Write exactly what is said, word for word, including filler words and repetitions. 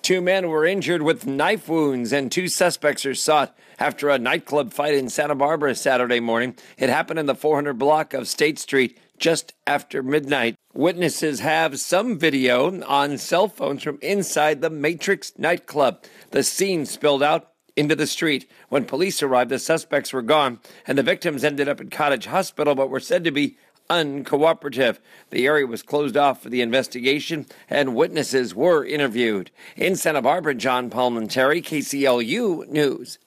Two men were injured with knife wounds and two suspects are sought after a nightclub fight in Santa Barbara Saturday morning. It happened in the four hundred block of State Street just after midnight. Witnesses have some video on cell phones from inside the Matrix nightclub. The scene spilled out into the street. When police arrived, the suspects were gone, and the victims ended up at Cottage Hospital but were said to be uncooperative. The area was closed off for the investigation, and witnesses were interviewed. In Santa Barbara, John Palmentary, K C L U News.